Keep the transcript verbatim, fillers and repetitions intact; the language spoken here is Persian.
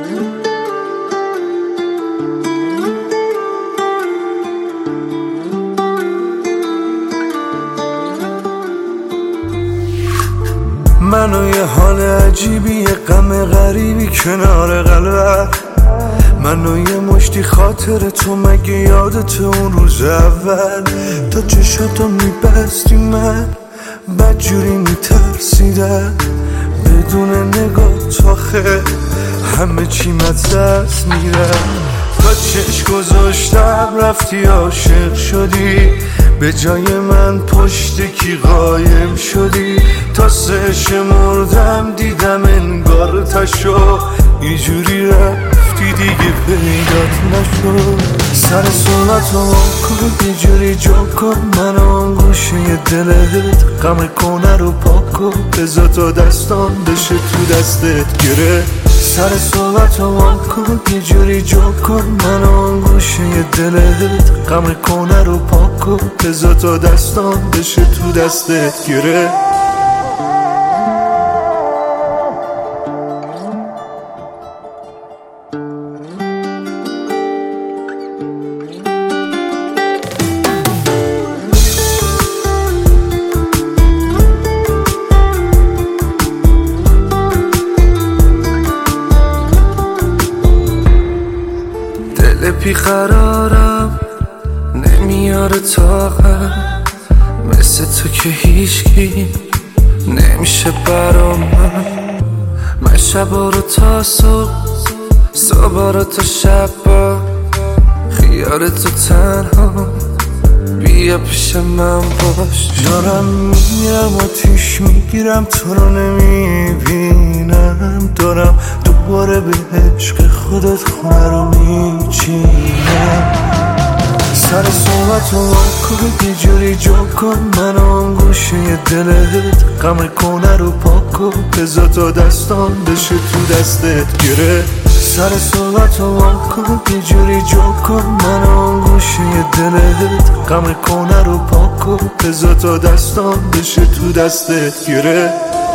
منو یه حال عجیبی، یه غم غریبی کنار قلبت، منو یه مشتی خاطر تو، مگه یادت اون روز اول تا چشاتو میبستی من بدجوری میترسیدم، بدون نگاه آخه همه چی مدست میره، تا چشم گذاشتم رفتی عاشق شدی، به جای من پشت کی قایم شدی، تا سه شمردم دیدم انگار تشو اینجوری رفتی دیگه پیدات نشد. سر صحبت رو کن یه جوری جا کن، من آن گوشه دلت غم کنه رو پاک کن، بذار تا دستان بشه تو دستت گره. سر صحبت رو کن یه جوری جا کن، من آن گوشه دلت غم کنه رو پاک کن، بذار تا دستان بشه تو دستت گره. بی قرارم نمیاره طاقم، مثل تو که هیچکی نمیشه برام، من من شبا رو تا صبح، صبح رو تا شبا، خیال تو تنها بیا پیش من باش. دارم میرم آتیش میگیرم تو رو نمیبینم، دارم دوباره به عشق خودت خونه رو میچینم. سر صحبت رو کن یه جوری جا کن، من آن گوشه دلت غم کنه رو پاک کن، بذار تا دستان بشه تو دستت گره. سر صحبت رو کن یه جوری جا کن، من آن گوشه دلت غم کنه رو پاک کن، بذار تا دستان بشه تو دستت گره.